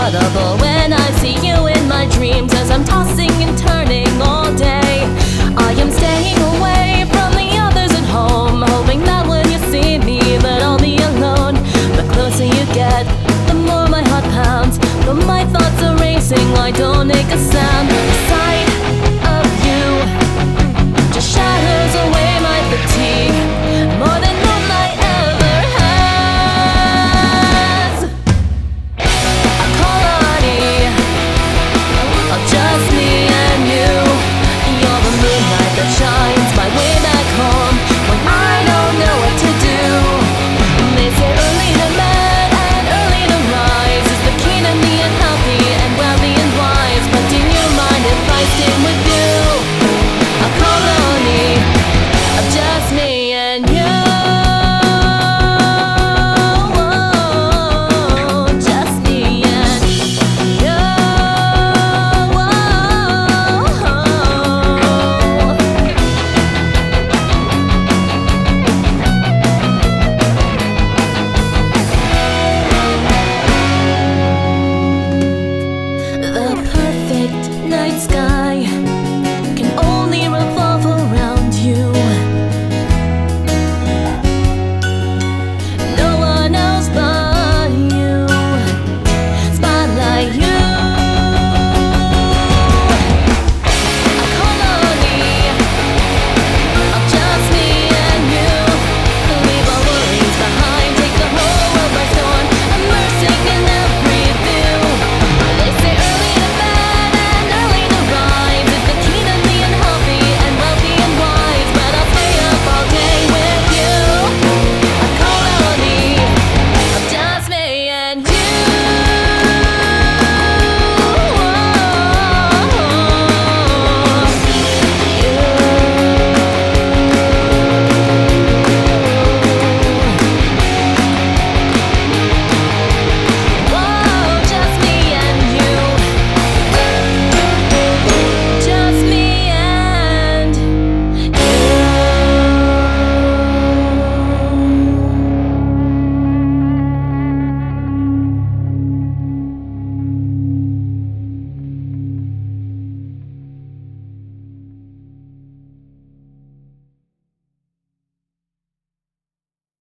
unforgettable when I see you in my dreams as I'm tossing and turning all day. I am staying away from the others at home, hoping that when you see me that I'll be alone. The closer you get, the more my heart pounds, but my thoughts are racing. I don't make a sound.